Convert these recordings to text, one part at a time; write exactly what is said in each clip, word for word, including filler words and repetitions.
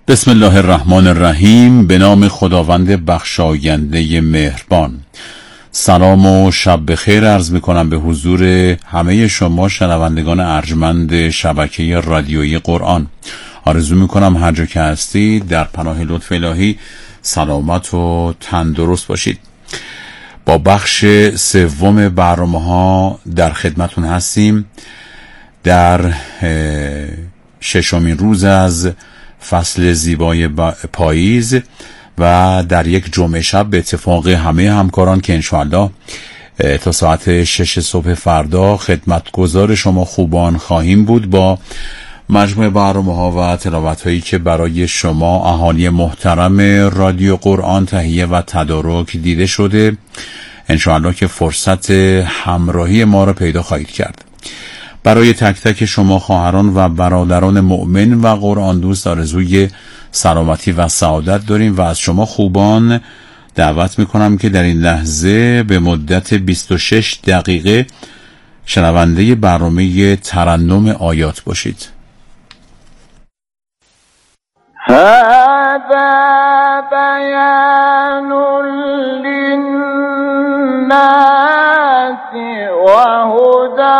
بسم الله الرحمن الرحیم. به نام خداوند بخشاینده مهربان. سلام و شب بخیر عرض میکنم به حضور همه شما شنوندگان ارجمند شبکه رادیویی قرآن. آرزو میکنم هر جا که هستید در پناه لطف الهی سلامت و تندرست باشید. با بخش سوم برنامه ها در خدمتون هستیم. در ششمین روز از فصل زیبای پاییز و در یک جمعه شب به اتفاق همه همکاران که انشاءالله تا ساعت شش صبح فردا خدمتگزار شما خوبان خواهیم بود با مجموع برنامه ها و تلاوت هایی که برای شما اهالی محترم رادیو قرآن تهیه و تدارک دیده شده. انشاءالله که فرصت همراهی ما را پیدا خواهید کرد. برای تک تک شما خواهران و برادران مؤمن و قرآن دوست آرزوی سلامتی و سعادت داریم و از شما خوبان دعوت میکنم که در این لحظه به مدت بیست و شش دقیقه شنونده برنامه ترنم آیات باشید. هذا بیان للناس و هدى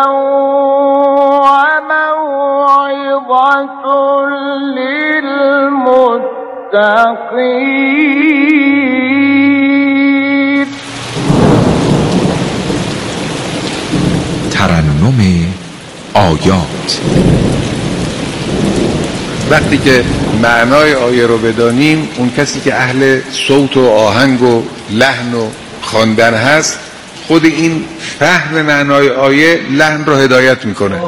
للمتقين. ترنم آیات. وقتی که معنای آیه رو بدانیم، اون کسی که اهل صوت و آهنگ و لحن و خواندن هست خود این فهم معنای آیه لحن رو هدایت میکنه.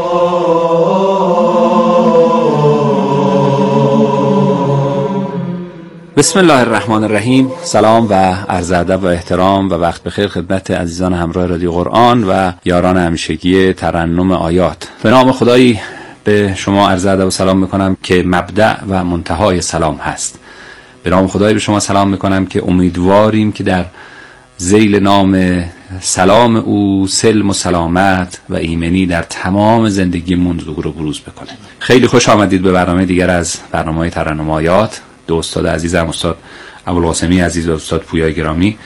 بسم الله الرحمن الرحیم. سلام و عرض ادب و احترام و وقت بخیر خدمت عزیزان همراه رادیو قرآن و یاران همیشگی ترنم آیات. به نام خدایی به شما عرض ادب و سلام میکنم که مبدأ و منتهای سلام هست. به نام خدایی به شما سلام میکنم که امیدواریم که در ذیل نام سلام او سلم و سلامت و ایمنی در تمام زندگیمون ظهور و بروز بکنه. خیلی خوش آمدید به برنامه دیگر از برنامه‌های ترنم آیات. دو استاد عزیزم، استاد ابوالقاسمی عزیز و استاد پویا گرامی،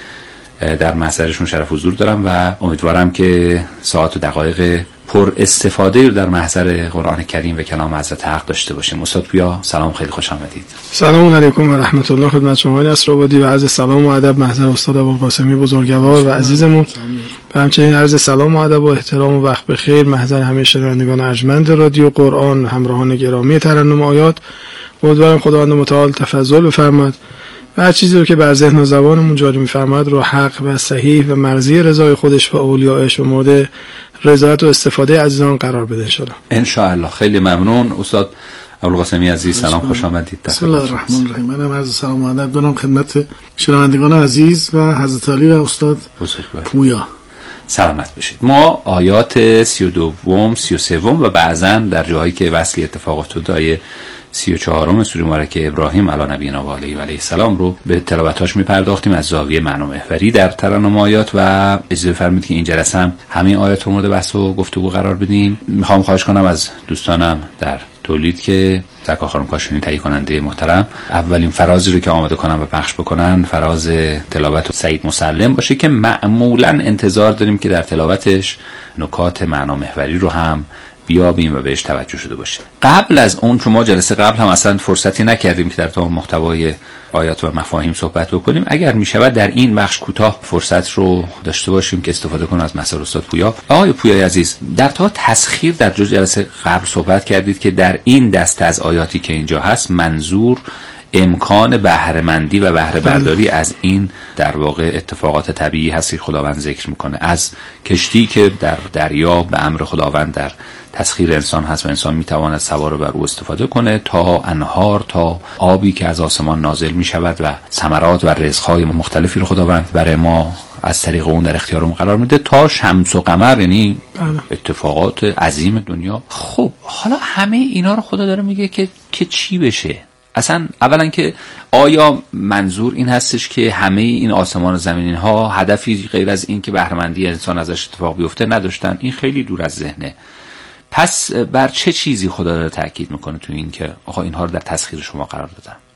در محضرشون شرف حضور دارم و امیدوارم که ساعت و دقایق پر استفاده رو در محضر قرآن کریم و کلام حضرت حق داشته باشیم. استاد پویا سلام، خیلی خوش آمدید. سلام علیکم و رحمت الله خدمت شما نصرآبادی و عرض سلام و ادب محضر استاد ابوالقاسمی بزرگوار و عزیزمون و همچنین عرض سلام و ادب و احترام و وقت بخیر محضر همه شنوندگان ارجمند رادیو قرآن، همراهان گرامی ترنم آیات. امیدوارم خداوند متعال تفضل بفرماید و هر چیزی رو که بر ذهن و زبانمون جاری می‌فرماید رو حق و صحیح و مرضی رضای خودش و اولیاءش و مورد رضایت و استفاده عزیزان قرار بده انشاءالله. انشاءالله. خیلی ممنون استاد ابوالقاسمی عزیز، سلام، خوش آمدید. بسم الله الرحمن الرحیم. منم عرض سلام و ادب دارم خدمت شنوندگان عزیز و حضرت علی و استاد پویا. سلامت بشید. ما آیات سی و دوم، سی و سوم و بعضاً در جاهایی که وصلی اتفاق افتاده سی و چهارم سوره مبارکه ابراهیم علی نبینا و علیه و علیه السلام رو به تلاوتاش میپرداختیم از زاویه معنا محوری در ترنم آیات و اجازه فرمایید که این جلسه هم همین آیات رو مورد بحث و گفتگو قرار بدیم. میخوام خواهش کنم از دوستانم در تولید که زکا خانم کاشانی تهیه کننده محترم اولین فرازی رو که آماده کنم و پخش بکنن فراز تلاوت سعید مسلم باشه که معمولا انتظار داریم که در تلاوتش نکات معنا محوری رو هم بیابیم و بهش توجه شده باشه. قبل از اون که ما جلسه قبل هم اصلا فرصتی نکردیم که در تمام محتوای آیات و مفاهیم صحبت بکنیم، اگر می شود در این بخش کوتاه فرصت رو داشته باشیم که استفاده کنیم از مثال استاد پویا. آقای پویای عزیز، در تا تسخیر در جزء جلسه قبل صحبت کردید که در این دسته از آیاتی که اینجا هست منظور امکان بهره‌مندی و بهره برداری از این در واقع اتفاقات طبیعی هست که خداوند ذکر میکنه، از کشتی که در دریا به امر خداوند در تسخیر انسان هست و انسان میتواند سوار بر او استفاده کنه، تا انهار، تا آبی که از آسمان نازل میشود و ثمرات و رزق‌های مختلفی رو خداوند برای ما از طریق اون در اختیارمون قرار میده، تا شمس و قمر، یعنی اتفاقات عظیم دنیا. خب حالا همه اینا رو خدا داره میگه که که چی بشه؟ اصلا اولا که آیا منظور این هستش که همه این آسمان و زمین ها هدفی غیر از این که بهره‌مندی انسان ازش اتفاق بیفته نداشتن؟ این خیلی دور از ذهنه. پس بر چه چیزی خدا داره تاکید میکنه تو این که آقا اینها رو در تسخیر شما قرار دادن؟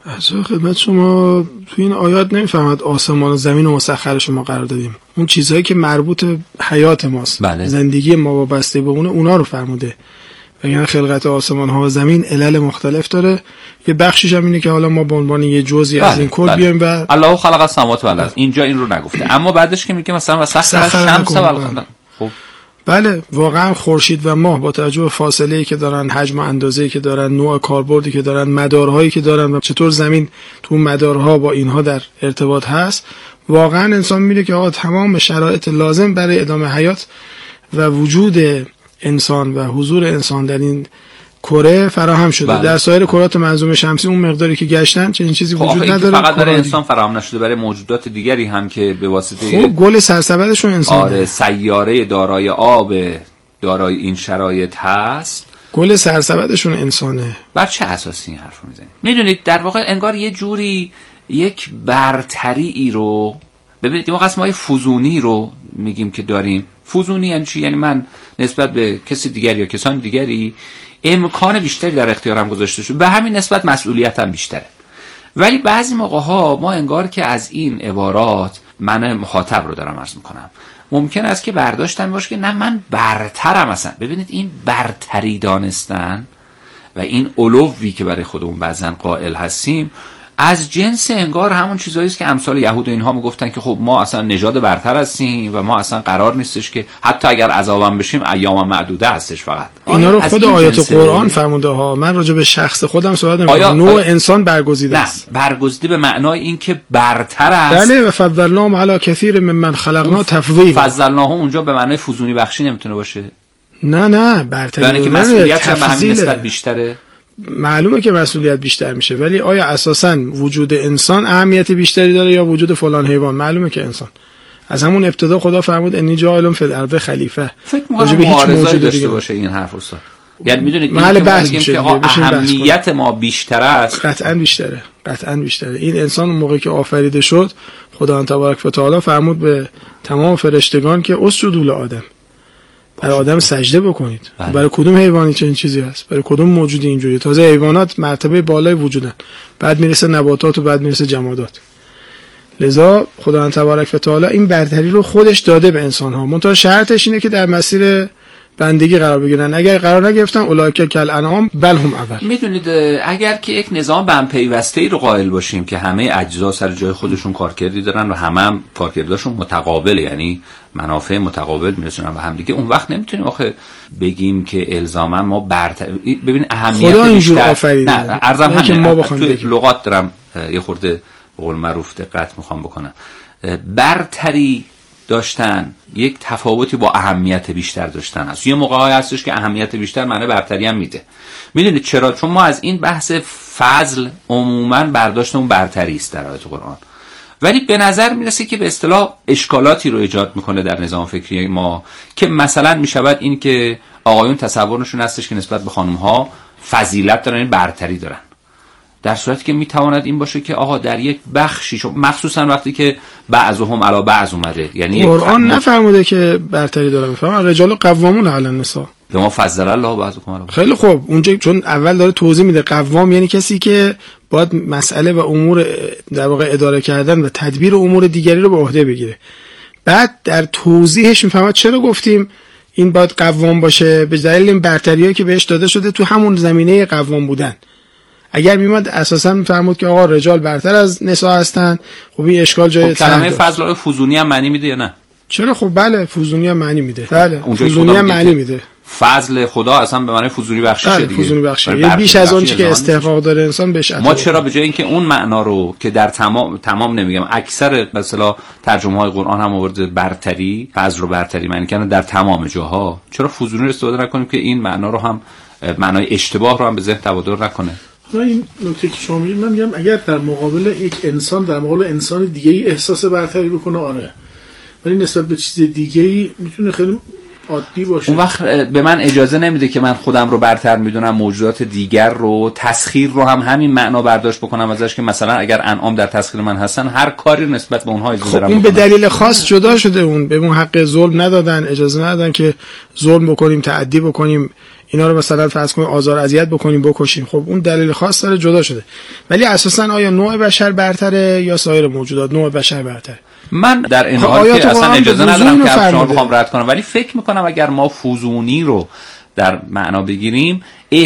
عرض خدمت شما تو این آیات نمیفهمد آسمان و زمین و مسخر شما قرار دادیم. اون چیزهایی که مربوط به حیات ماست، بله. زندگی ما وابسته به اونه، اونا رو فرموده. و یعنی خلقت آسمان ها و زمین علل مختلف داره. یه بخشش هم اینه که حالا ما به عنوان یه جزئی بله. از این کل بله. بیایم و الله خلق السماوات والارض، اینجا این رو نگفته، اما بعدش که میگه مثلا وسخر الشمس والقمر. خب بله واقعا خورشید و ماه با توجه به فاصله‌ای که دارن، حجم و اندازه‌ای که دارن، نوع کاربردی که دارن، مدارهایی که دارن و چطور زمین تو مدارها با اینها در ارتباط هست، واقعا انسان میره که آقا تمام شرایط لازم برای ادامه حیات و وجود انسان و حضور انسان در این کره فراهم شده. بله. در سایر کرات منظومه شمسی اون مقداری که گشتن چنین چیزی وجود نداره. فقط برای انسان فراهم نشده، برای موجودات دیگری هم که به واسطه خب گل سرسبدشون انسان. آره سیاره دارای آب دارای این شرایط هست، گل سرسبدشون انسانه. بر چه اساسی این حرفو میزنید؟ میدونید در واقع انگار یه جوری یک برتری رو ببینید، ما قسمای فوزونی رو میگیم که داریم. فوزونی یعنی چی؟ یعنی من نسبت به کسی دیگری یا کسان دیگری امکان بیشتری در اختیارم گذاشته شده، به همین نسبت مسئولیتم بیشتره. ولی بعضی موقع ها ما انگار که از این عبارات، من مخاطب رو دارم عرض میکنم، ممکن است که برداشتم باشه که نه من برترم. اصلا ببینید این برتری دانستن و این علوی که برای خودمون بعضن قائل هستیم از جنس انگار همون چیزایی است که امثال یهود و اینها میگفتن که خب ما اصلا نژاد برتر هستیم و ما اصلا قرار نیستش که حتی اگر عذابم بشیم ایام معدوده هستش. فقط اینا رو خود آیات قرآن فرموده ها. من راجع به شخص خودم صحبت نمی‌کنم. نوع انسان برگزیده است. نه برگزیده به معنای این که برتر است. بله و فضلناهم علی کثیر ممن خلقنا تفضیلا. فضلناهم اونجا به معنای فزونی بخشی نمیتونه باشه. نه نه برتری، یعنی که مسئولیت هم به همین نسبت بیشتره. معلومه که مسئولیت بیشتر میشه، ولی آیا اساساً وجود انسان اهمیت بیشتری داره یا وجود فلان حیوان؟ معلومه که انسان. از همون ابتدا خدا فرمود انی جاعل فی الارض خلیفه. فکر می‌کنم معارضه داشته باشه این حرف استاد. یعنی میدونید محل بحث میگیم که اهمیت ما بیشتر است. قطعاً بیشتره. قطعاً بیشتره. این انسان اون موقعی که آفریده شد، خدا تبارک و تعالی فرمود به تمام فرشتگان که اسجدوا لآدم. برای آدم سجده بکنید. بله. برای کدوم حیوانی چنین چیزی هست؟ برای کدوم موجودی اینجوری؟ تازه حیوانات مرتبه بالای وجودن، بعد میرسه نباتات و بعد میرسه جمادات. لذا خداوند تبارک و تعالی این برتری رو خودش داده به انسان ها. منتها شرطش اینه که در مسیر بندگی قرار بگیرن. اگر قرار نگرفتن اولئک کالانعام بل هم اضل. میدونید اگر که یک نظام به هم پیوسته‌ای رو قائل باشیم که همه اجزا سر جای خودشون کارکردی دارن و همه هم کارکردشون متقابله، یعنی منافع متقابل میرسونن به هم دیگه، اون وقت نمیتونیم آخه بگیم که الزاما ما برتر. ببین اهمیت خدا اینجور آفریده. نه ارزم هم که ما بخوام لغات دارم یه خورده به قول معروف دقت میخوام بکنم. برتری داشتن یک تفاوتی با اهمیت بیشتر داشتن هست. یه موقعی هستش که اهمیت بیشتر معنی برتری هم میده. میدونید چرا؟ چون ما از این بحث فضل عموما برداشتمون برتری است در آیات قرآن، ولی به نظر میرسه که به اصطلاح اشکالاتی رو ایجاد میکنه در نظام فکری ما که مثلا میشود این که آقایون تصورشون هستش که نسبت به خانم‌ها فضیلت دارن، این برتری دارن، در صورتی که میتواند این باشه که آقا در یک بخشی، مخصوصا وقتی که بعضهم علی بعض اومده، یعنی قرآن نفرموده که برتری داره، میفهمن رجال قوامون علی النساء، به ما فضل الله بعضکم علی بعض. خیلی خوب، اونجا چون اول داره توضیح میده قوام یعنی کسی که باید مسئله و امور در واقع اداره کردن و تدبیر امور دیگری رو به عهده بگیره، بعد در توضیحش میفهمد چرا گفتیم این باید قوام باشه، به دلیل این برتریایی که بهش داده شده تو همون زمینه قوام بودن. اگر میمد اساسا میفرمود که آقا رجال برتر از نساء هستن، خب این اشکال جای خب کلمه فضل فوزونی هم معنی میده یا نه؟ چرا؟ خب بله فوزونی هم معنی میده. بله فوزونی هم معنی میده. فضل خدا اصلا به معنی فوزونی بخشیشه بله دیگه. فوزونی بخشیشه. یه بیش از اون چیزی که استحقاق داره انسان بهش عطا. ما چرا به جای اینکه اون معنا رو که در تمام تمام نمیگم اکثر مثلا ترجمه های قرآن هم آورده برتری، فضل رو برتری معنی کنه در تمام جاها، چرا فوزونی رو استفاده نکنیم که این معنا رو هم معنای اشتباه رو هم به ذهن تبادر نکنه؟ این نکته که شما میگید، من میگم اگر در مقابل یک انسان در مقابل انسان دیگه ای احساس برتری بکنه آره، ولی نسبت به چیز دیگه ای میتونه خیلی عادی باشه. اون وقت به من اجازه نمیده که من خودم رو برتر میدونم موجودات دیگر رو، تسخیر رو هم همین معنا برداشت بکنم ازش که مثلا اگر انعام در تسخیر من هستن هر کاری نسبت به اونها اجازه دارم. خب این به دلیل خاص جدا شده، اون به اون حق ظلم ندادن، اجازه ندادن که ظلم بکنیم، تعدی بکنیم، اینا رو مثلا فرض کنیم آزار اذیت بکنیم بکشیم، خب اون دلیل خاص داره جدا شده. ولی اساسا آیا نوع بشر برتره یا سایر موجودات؟ نوع بشر برتره. من در این حال که اصلا اجازه ندارم که شما بخوام رد کنم، ولی فکر میکنم اگر ما فوزونی رو در معنا بگیریم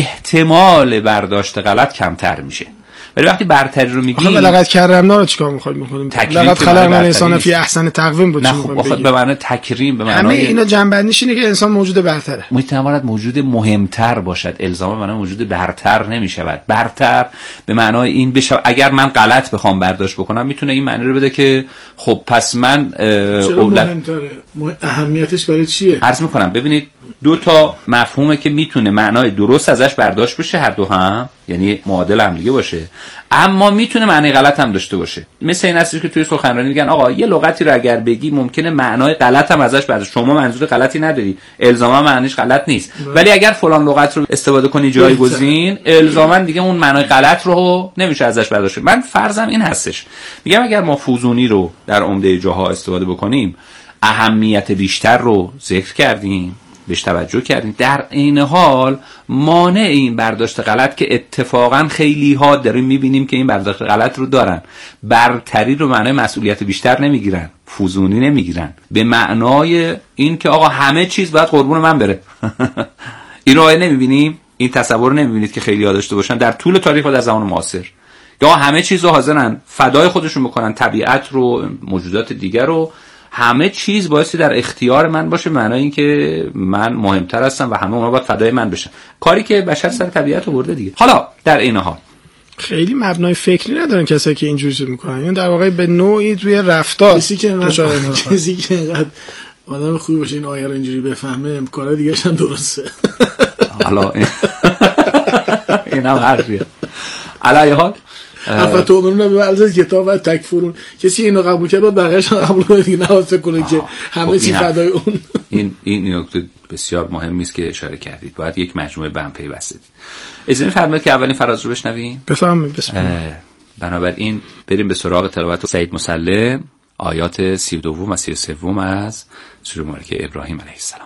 احتمال برداشت غلط کمتر میشه. ولی وقتی برتری رو میگیم آخه لقد کرمنا رو چیکار می‌خوایم بکنیم؟ لقد خلقنا الانسان فی احسن تقویم بود. نه خب به معنی تکریم، به معنی همه اینا جنبندیش اینه که انسان موجود برتره. میتواند موجود مهمتر باشد، الزاما به معنی موجود برتر نمیشود. برتر به معنای این بشه اگر من غلط بخوام برداشت بکنم میتونه این معنی رو بده که خب پس من چرا مهمتره؟ اهمیتش برای چیه؟ عرض میکنم ببینید دو تا مفهومه که میتونه معنای درست ازش برداشت بشه، هر دو هم یعنی معادل هم دیگه باشه، اما میتونه معنی غلط هم داشته باشه. مثل این هستش که توی سخنرانی میگن آقا یه لغتی رو اگر بگی ممکنه معنای غلط هم ازش برداشت، شما منظور غلطی نداری، الزاما معنیش غلط نیست، ولی اگر فلان لغت رو استفاده کنی جایگزین الزاما دیگه اون معنای غلط رو نمیشه ازش برداشت. من فرضم این هستش، میگم اگر ما فوزونی رو در عمده جاها استفاده بکنیم اهمیت بیشتر رو ذکر کردیم، بهش توجه کردیم، در این حال مانع این برداشت غلط که اتفاقا خیلی ها داریم میبینیم که این برداشت غلط رو دارن، برتری رو معنای مسئولیت بیشتر نمیگیرن، فوزونی نمیگیرن، به معنای این که آقا همه چیز باید قربون من بره. این رو نمیبینیم، این تصور رو نمیبینید که خیلی ها داشته باشن در طول تاریخ و در زمان معاصر، یا همه چیز رو حاضرن فدای خودشون بکنن، طبیعت رو، موجودات دیگر رو، همه چیز بایستی در اختیار من باشه، معنای این که من مهمتر هستم و همه اونا باید فدای من بشن، کاری که بشر سر طبیعت رو برده دیگه. حالا در این حال خیلی مبنای فکری ندارن کسایی که اینجوری چیز میکنن، یعنی در واقع به نوعی توی رفتار کسی که کسی که اینقدر آدم خوبی باشه این آیه رو اینجوری بفهمه کار دیگه هم درسته. حالا این هم حرفیه. علی حال افتؤمنون ببعض کتاب و تکفرون، کسی اینو قبول کرد و بقیه‌اش قبول کنه دیگه، نه فکر کنه که همه چی فدای اون. این این نکته بسیار مهمی است که اشاره کردید، باید یک مجموعه به هم پیوسته. اجازه فرمایید که اولین فراز رو بشنویم. بفرمایید. بسم بنابراین بریم به سراغ تلاوت سید مسلم آیات سی و دو و سی و سه از سوره مبارکه ابراهیم علیه السلام.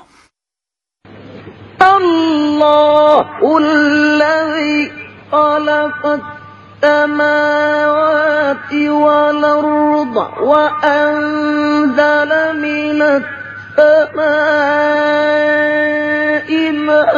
الله الذی خلق السماوات والأرض وأنزل من السماء ماء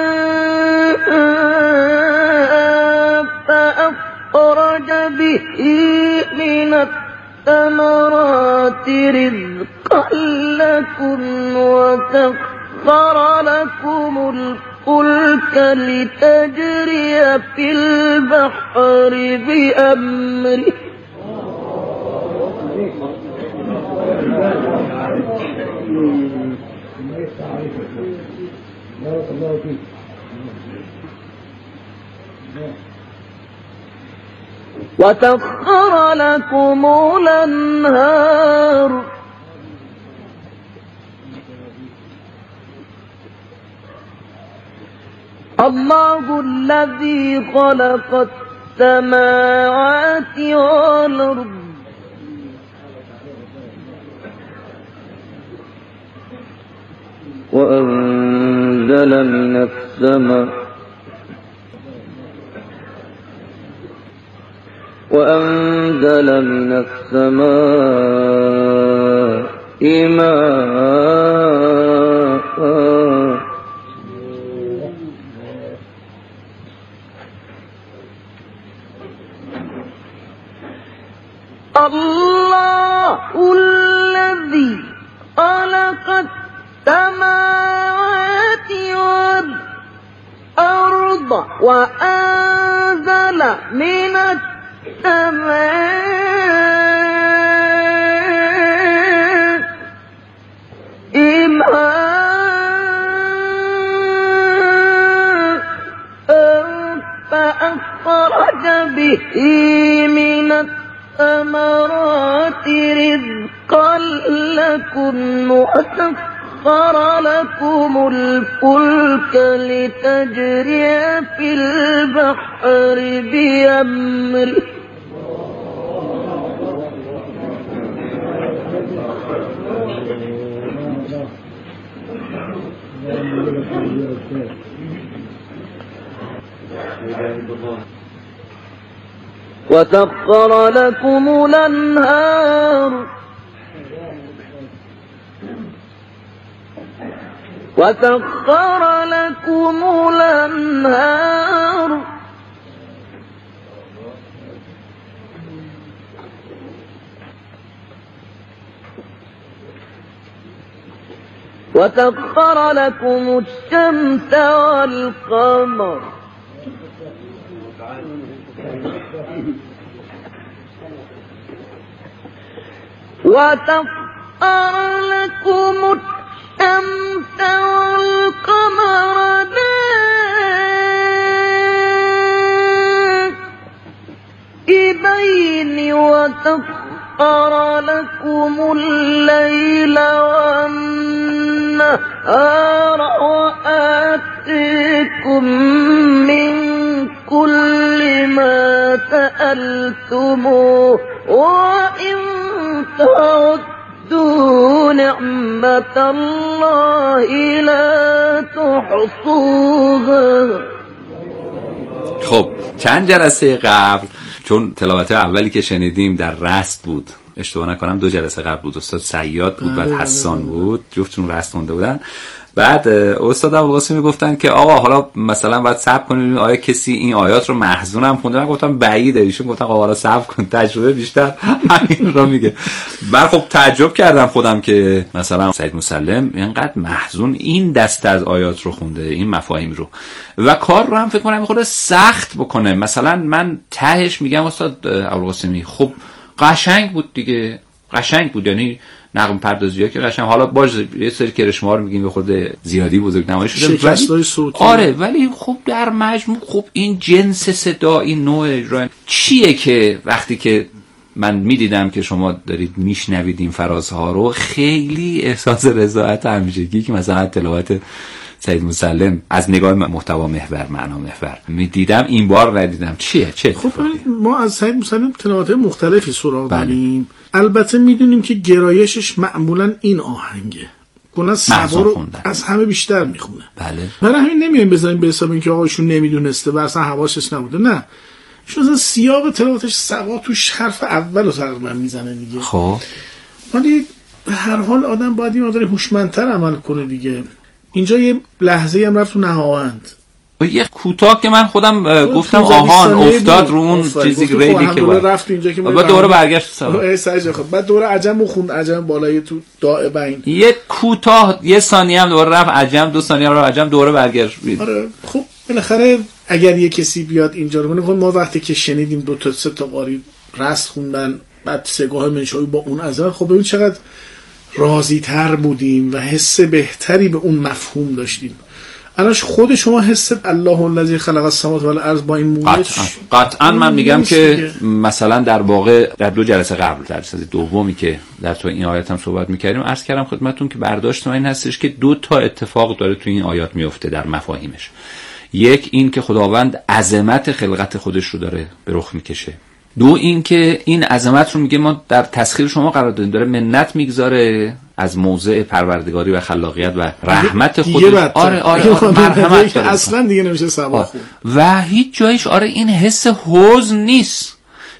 فأخرج به من الثمرات رزقا لكم وسخر لكم الفلك لتجري في البحر بأمره وسخر لكم الأنهار الله الذي خلق السماوات والأرض وأنزل من السماء وأنزل من السماء ماء الله الذي خلق السماوات والأرض وأنزل من السماء ماء فأخرج به من الثمرات رزقا لكم وسخر لكم الفلك لتجري في البحر بأمره وسخر لكم الأنهار وسخر لكم الأنهار وسخر لكم الشمس والقمر وسخر لكم الشمس والقمر دائبين وسخر لكم الليل والنهار وآتيكم من كل ما سألتموه وإن تعدوا نعمة الله لا تحصوها. خب چند جلسه قبل، چون تلاوت اولی که شنیدیم در رست بود، اشتباه نکنم دو جلسه قبل بود، استاد سیاد بود بعد حسان بود، جفتشون رست مونده بودن. بعد استاد ابوالقاسمی گفتن که آقا حالا مثلا باید صبر کنیم آیا کسی این آیات رو محزون هم خونده. من گفتم بعیده. ایشون گفتن آقا حالا صبر کن، تجربه بیشتر همین رو میگه. بعد خب تعجب کردم خودم که مثلا سید مسلم اینقدر محزون این دسته از آیات رو خونده، این مفاهیم رو، و کار رو هم فکر کنم خود سخت بکنه. مثلا من تهش میگم استاد ابوالقاسمی خب قشنگ بود دیگه، قشنگ بود، یعنی نغمه پردازی‌ها که قشنگ، حالا باز یه سری کرشمار میگیم به خود زیادی بزرگ نمایی شده، شکستای صوتی، آره، ولی خب در مجموع خب این جنس صدا، این نوع اجرا چیه که وقتی که من میدیدم که شما دارید میشنوید این فرازها رو، خیلی احساس رضایت همیشگی که مثلا تلاوت سید مسلم از نگاه محتوا محور، معنا محور میدیدم، این بار ندیدم. چیه چه خب ما از سید مسلم تلاوت مختلفی سراغ داریم. البته میدونیم که گرایشش معمولا این آهنگه، کلا سبا رو از همه بیشتر میخونه. بله. برای همین نمیایم بذاریم به حساب اینکه آقایشون نمیدونسته و اصلا حواسش نبوده. نه، چون اصلا سیاق تلاوتش سبا توش حرف اول رو تقریبا میزنه دیگه. خب ولی به هر حال آدم باید این مقدار هوشمندتر عمل کنه دیگه. اینجا یه لحظه هم رفت تو نهاوند، یه کوتاه که من خودم گفتم آهان افتاد رو اون چیزی که ریلی که بود رفت اینجا که بعد دوباره برگشت سبا خب بعد دوباره عجم خوند، عجم بالای تو دائبین، یه کوتاه یه ثانیه هم دوباره رفت عجم، دو ثانیه هم رفت عجم، دوباره برگشت. آره خب بالاخره اگر یه کسی بیاد اینجا رو کنه، ما وقتی که شنیدیم دو تا سه تا قاری رست خوندن بعد سگاه منشایی با اون اذان، خب ببین چقدر راضی تر بودیم و حس بهتری به اون مفهوم داشتیم. الانش خود شما حست الله الذی خلق السماوات والارض با این موضوع قطعا, قطعا من میگم که مثلا در واقع در دو جلسه قبل، در جلسه دومی که در تو این آیات هم صحبت میکردیم، عرض کردم خدمتتون که برداشت من این هستش که دو تا اتفاق داره تو این آیات میفته در مفاهیمش. یک این که خداوند عظمت خلقت خودش رو داره به رخ میکشه. دو این که این عظمت رو میگه ما در تسخیر شما قرار دادیم، داره منت میگذاره از موضع پروردگاری و خلاقیت و رحمت خودش. آره آره, آره مرحمت داره، اصلا دیگه نمیشه سبا خود و هیچ جایش آره این حس حزن نیست.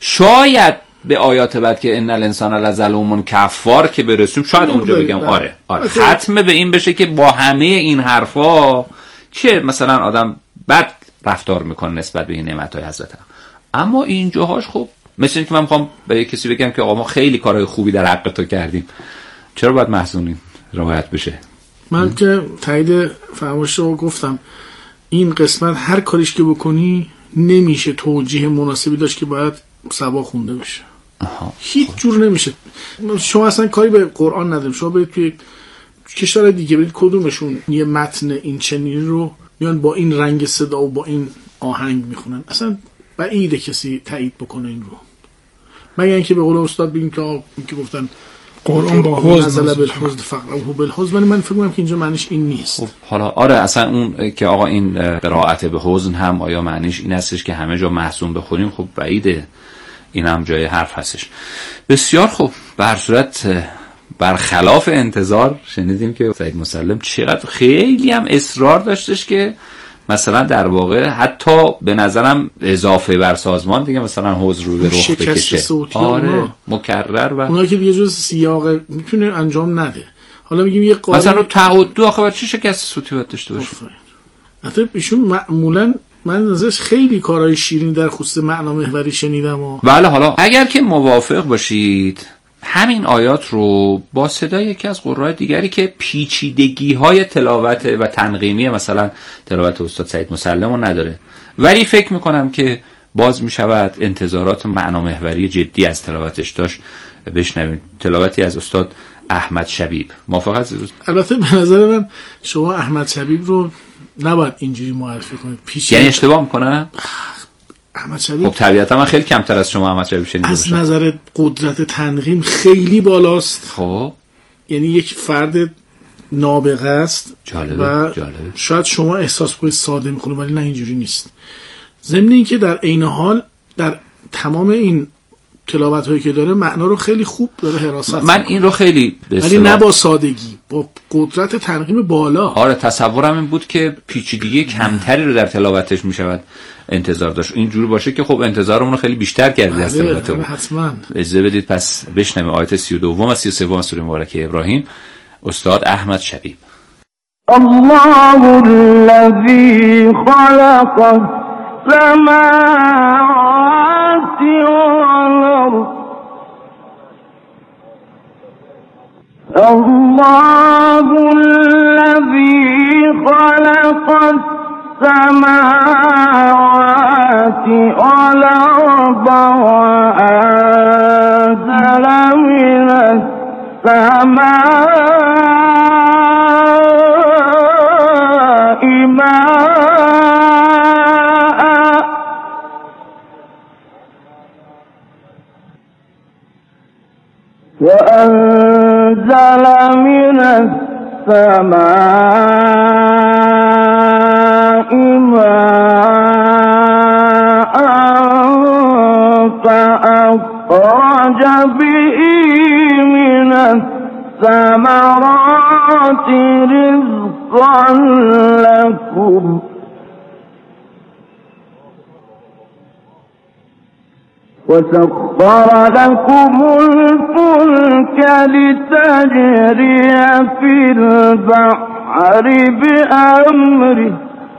شاید به آیات بعد که ان الانسان لظلوم کفار که برسیم شاید اونجا بگم آره آره ختم به این بشه که با همه این حرفا چه مثلا آدم بد رفتار میکنه نسبت به این نعمت‌های حضرت. اما اینجاهاش خب مثل این که من میخوام به کسی بگم که آقا ما خیلی کارهای خوبی در حق تو کردیم، چرا باید محزونیم روایت بشه؟ من که تایید فرمایش رو گفتم، این قسمت هر کاریش که بکنی نمیشه توجیه مناسبی داشت که باید سبا خونده بشه. آها. هیچ جور نمیشه. شما اصلا کاری به قرآن نداریم، شما برید توی کشور دیگه برید کدومشون یه متن این چنینی رو میان با این رنگ صدا و با این آهنگ میخونن، اصلا بعیده کسی تایید بکنه این رو، مگر اینکه به قول استاد بگیم که که گفتن قرآن با حزن بالحزن فقره بالحزن، ولی من فکر می‌کنم که اینجا معنیش این نیست. خب حالا آره اصلا اون که آقا این قرائت به حزن هم آیا معنیش این هستش که همه جا محزون بخونیم؟ خب بعیده، این هم جای حرف هستش. بسیار خوب، به هر صورت برخلاف انتظار شنیدیم که سید مسلم چقدر خیلی هم اصرار داشتش که مثلا در واقع حتی به نظرم اضافه بر سازمان دیگه مثلا حوض رو به رخ بکشه. آره مکرر و اونا که دیگه جز سیاق میتونه انجام نده. حالا میگیم یه قاعده مثلا تعهد آخه برای چی شکست صوتی باید داشته باشه؟ حتی ایشون معمولا من ازش خیلی کارهای شیرین در خصوص معنا محوری شنیدم و بله. حالا اگر که موافق باشید همین آیات رو با صدای یکی از قرای دیگری که پیچیدگی های تلاوت و تنظیمی مثلا تلاوت استاد سید مسلم رو نداره ولی فکر میکنم که باز میشود انتظارات معنا محوری جدی از تلاوتش داشت بشنویم. تلاوتی از استاد احمد شبیب. موافق هستید؟ البته به نظر من شما احمد شبیب رو نباید اینجوری معرفی کنید. پیچیده یعنی اشتباه میکنه؟ احمد شبیب خب طبیعتا من خیلی کمتر از شما احمد شبیب شنیده از باشم. نظر قدرت تنظیم خیلی بالاست. خب یعنی یک فرد نابغه است. جالبه. و جالبه. شاید شما احساس کنید ساده میکنه ولی نه اینجوری نیست. ضمن این که در عین حال در تمام این تلاوت هایی که داره معنا رو خیلی خوب داره حراست. من این رو خیلی ولی نه با سادگی، با قدرت تنظیم بالا. آره تصورم این بود که پیچیدگی کمتری رو در تلاوتش میشود انتظار داشت. اینجوری باشه که خب انتظارمون رو خیلی بیشتر کردی از تلاوتمون. حتما. اجازه بدید پس بشنویم آیت سی و دو و سی و سه سوره مبارکه ابراهیم استاد احمد شبیب. الله الذي خلق السماوات والأرض الله الذي خلق السماوات والأرض وأنزل من السماء وأنزل من السماء ماء فأخرج به من الثمرات رزقا لكم وسخر لكم الفلك لتجري في البحر بأمره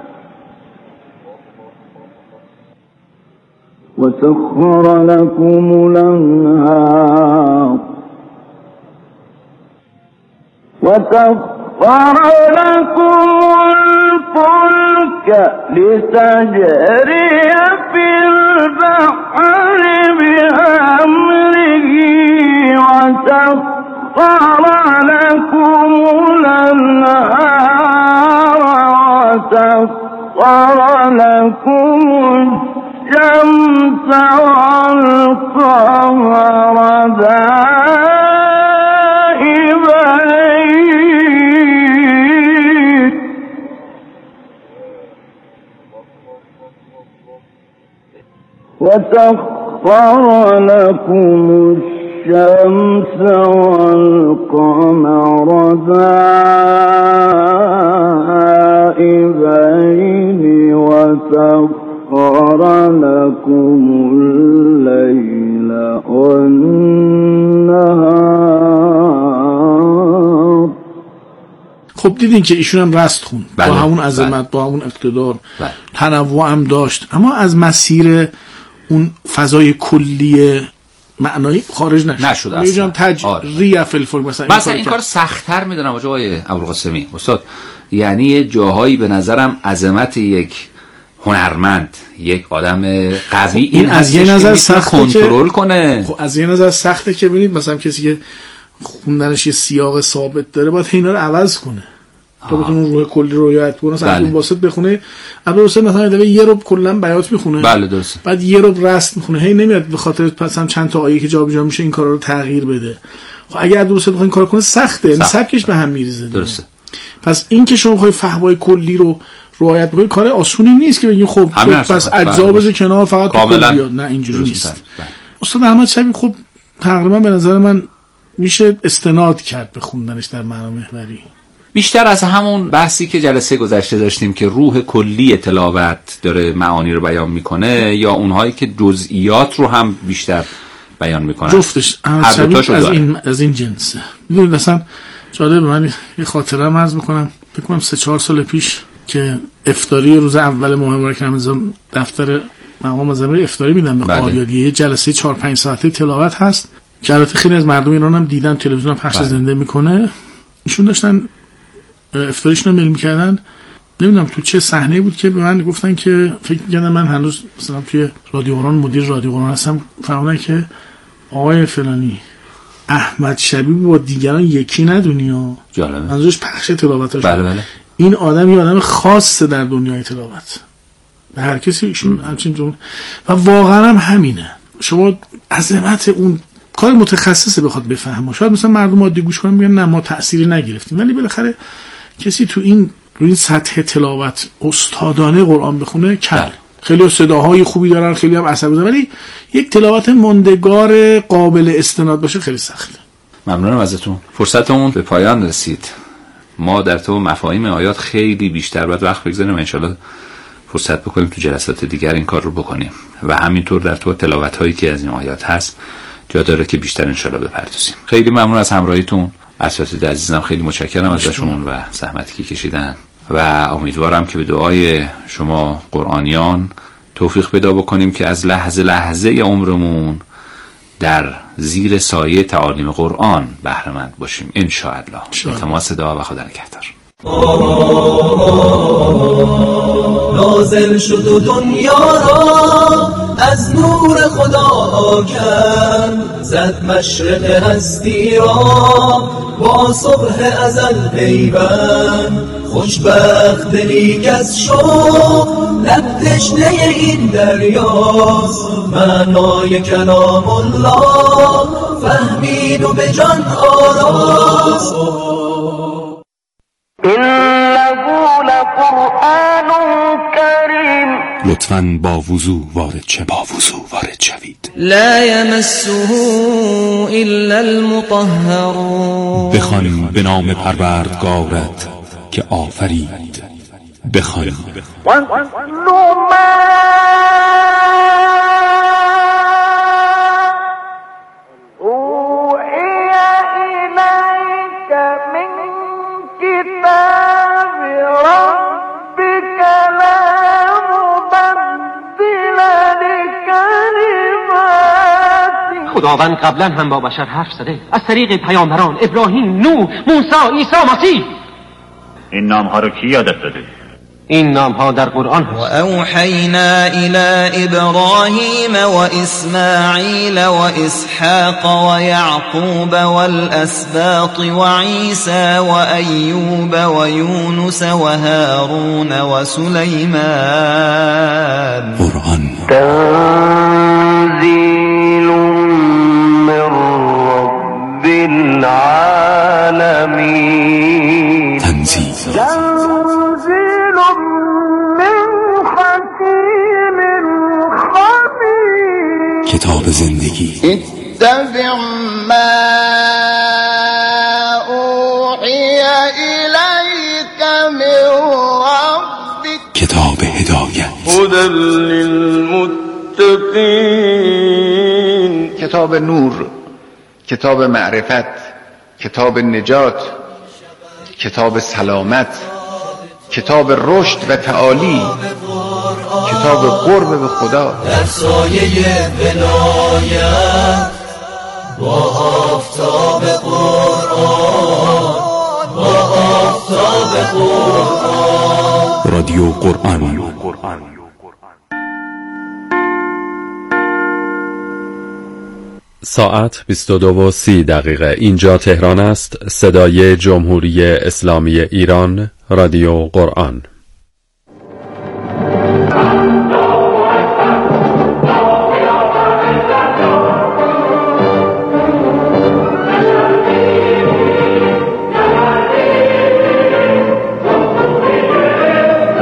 وسخر لكم الأنهار وسخر لكم الفلك لتجري في البحر بأمره وسخر لكم الأنهار وسخر لكم الشمس والقمر دائبين وسخر لكم الشمس والقمر دائبين وسخر لكم الليل والنهار. خب دیدین که ایشون هم رست خون بله. با همون عظمت بله. با همون اقتدار بله. تنوع هم داشت اما از مسیر اون فضای کلی معنایی خارج نشد. نشد اصلا. تجریه فی الفلک مثلا مثلا این, این کار سخت‌تر میدونم آقای ابوالقاسمی استاد. یعنی یه جاهایی به نظرم عظمت یک هنرمند یک آدم قوی این, این از یه نظر سخته کنترل کنه. خب از یه نظر سخته که ببینید مثلا کسی که خوندنش یه سیاق ثابت داره باید اینا رو عوض کنه تا بتونه روح کلی رو رعایت کنه. مثلا اون واسط بخونه عبدالواسط مثلا دفعه یه ربع کلا بیات میخونه بله درسته بعد یه ربع رست میخونه هی نمیاد به خاطر مثلا چند تا آیه که جابجا میشه این کارا رو تغییر بده. خب اگه عبدالواسط بخواد این کارو کنه سخته یعنی سبکش به هم میریزه. درسته. پس این که شما بخوای فهوای کلی رو رعایت بکنید کار آسونی نیست که بگین خب پس اجزا بذار کنار فقط کاملا بیاد. نه اینجوری نیست. استاد احمد شبیب خب تقریبا به نظر من میشه استناد کرد به خوندنش در معنا محوری. بیشتر از همون بحثی که جلسه گذشته داشتیم که روح کلی تلاوت داره معانی رو بیان میکنه، یا اونهایی که جزئیات رو هم بیشتر بیان میکنن؟ جفتش هر دوتاشو از این از این جنسه. میدونید اصلا جالب، من یه خاطره هم عرض میکنم. فکر کنم سه چهار سال پیش که افطاری روز اول ماه مبارک رمضان دفتر مقام معظم افطاری میدن به قاریادی، یه جلسه چهار پنج ساعته تلاوت هست که البته خیلی از مردم ایران هم دیدن، تلویزیون هم پخش زنده میکنه. ایشون داشتن افطاریشون رو میل میکردن. نمیدونم تو چه صحنه بود که به من گفتن که فکر می‌کردم من هنوز مثلا توی رادیو قرآن مدیر رادیو قرآن هستم، فرمودن که آقای فلانی احمد شبیب با دیگران یکی ندونی ها. جالبه. منظورش پخش تلاوتاش. بله بله. این آدم یه آدم خاصه در دنیای تلاوت. به هر کسی ایشون همچین جمله و واقعا هم همینه. شما عظمت اون کار متخصصه بخواد بفهمه. شاید مثلا مردم عادی گوش کنن میگن نه ما تأثیری نگرفتیم، ولی بالاخره کسی تو این روی این سطح تلاوت استادانه قرآن بخونه کل. خیلی صداهای خوبی دارن، خیلی هم عصبی دارن، ولی یک تلاوت ماندگار قابل استناد باشه خیلی سخته. ممنونم ازتون. فرصتمون به پایان رسید. ما در تو مفاهیم آیات خیلی بیشتر باید وقت بگذاریم، ان شاءالله فرصت بکنیم تو جلسات دیگر این کار رو بکنیم و همینطور در تو تلاوت هایی که از این آیات هست جا داره که بیشتر ان شاءالله بپردازیم. خیلی ممنون از همراهیتون. اساتید عزیزم خیلی متشکرم ازشون و زحمتی که کشیدن و امیدوارم که به دعای شما قرآنیان توفیق پیدا بکنیم که از لحظه لحظه عمرمون در زیر سایه تعالیم قرآن بهره مند باشیم ان شاء الله. تماس دعا و خدا نگهدار. نازل شد و دنیا را از نور خدا کرد، زد مشرق هستی را با صبح ازل پیوند. خوشبخت دلی کس شد لب تشنه این دریاست، معنای کلام الله فهمید و به جان آراست. إنه لقرآن كريم. لطفاً با وضو وارد شوید. با وضو وارد شوید. لا يمسه إلا المطهرون. بخوان به نام پروردگارت که آفرید. بخوان. خداوند قبلا هم با بشر حرف زده از طریق پیامبران ابراهیم، نوح، موسی، عیسی مسیح. این نام ها رو کی یادت داده؟ این نام ها در قرآن هست. و اوحینا الی ابراهیم و اسماعیل و اسحاق و یعقوب والاسباط و عیسی و ایوب و یونس و هارون و سلیمان. قرآن تنزیل من رب العالمین. تنزیل تنزیل من حکیم خبیر. کتاب زندگی. اتبع ما اوحی الیک من ربک. کتاب هدایت. هدی للمتقین. کتاب نور، کتاب معرفت، کتاب نجات، کتاب سلامت، کتاب رشد و تعالی، کتاب قرب به خدا. در سایه ولایت با آفتاب قرآن، با آفتاب قرآن. رادیو قرآن. ساعت بیست و دو و سی دقیقه. اینجا تهران است. صدای جمهوری اسلامی ایران. رادیو قرآن.